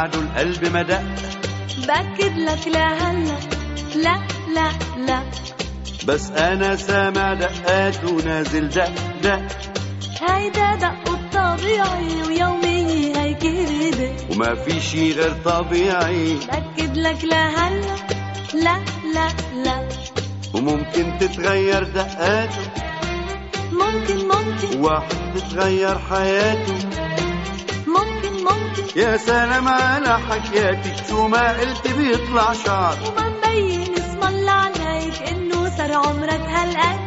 بعده القلب ما دق. بأكد لك لا هلا لا لا لا، بس أنا سامع دقات ونازل دق دق. هيدا دق الطبيعي ويومي هيك ريدة، وما في شي غير طبيعي. بأكد لك لا هلا لا لا لا، وممكن تتغير دقاته، ممكن واحد تتغير حياته. ممكن يا سلام على حكياتك، شو ما قلت بيطلع شعر. وما مبين اسم الله عليك انه صار عمرك هالقد.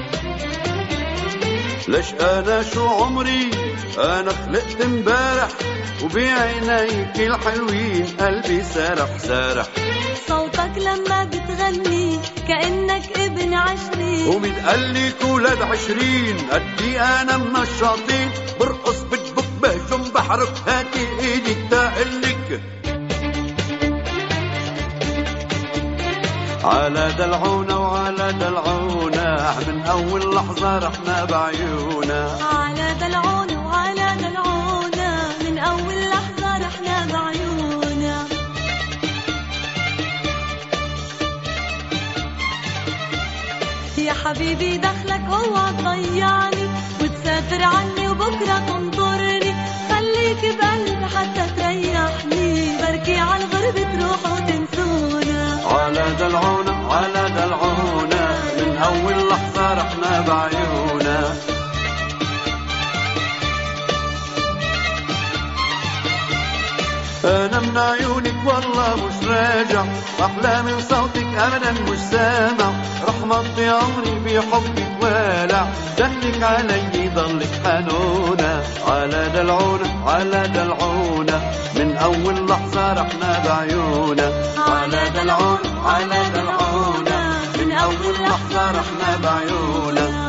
ليش انا شو عمري، انا خلقت امبارح، وبعينيك الحلوين قلبي سارح. صوتك لما بتغني كأنك ابن 20، ومتقلك ولاد 20 قدي انا من الشاطين. برقص بدبك بهجم بحرك، هاتي ايدي تقلك على دلعونا وعلى دلعونا، من اول لحظة رحنا بعيونا. على دلعونا وعلى دلعونا، من اول لحظة رحنا بعيونا. يا حبيبي دخلك اوعى تضيعني، وتسافر عني وبكرة تنطرني. خليك بقلبي حتى تريحني، بركي عالغرب تروحوا تنسونا. على دلعونا على دلعونا، من أول لحظة رحنا بعيونا. أنا من عيونك والله مش راجع، أحلى من صوتك أبدا مش سامع. رح مضي عمري بحبك والع، دلك علي ضلك حنونة. على دلعونا على دلعونا، من أول لحظة رحنا بعيونا. على دلعونا على دلعونا، من أول لحظة رحنا بعيونا.